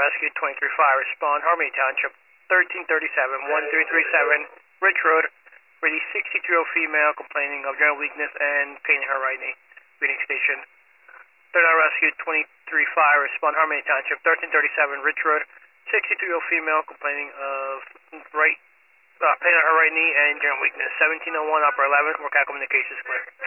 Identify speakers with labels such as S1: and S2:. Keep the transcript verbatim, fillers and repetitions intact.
S1: Rescue twenty-three fire, respond Harmony Township, thirteen thirty-seven, one three three seven, Ridge Road, for the sixty-three-year-old female complaining of general weakness and pain in her right knee. Reading station. Third Eye Rescue twenty-three fire, respond Harmony Township, thirteen thirty-seven, Ridge Road, sixty-three-year-old female complaining of right uh, pain in her right knee and general weakness. seventeen oh one, upper eleven, workout communications clear.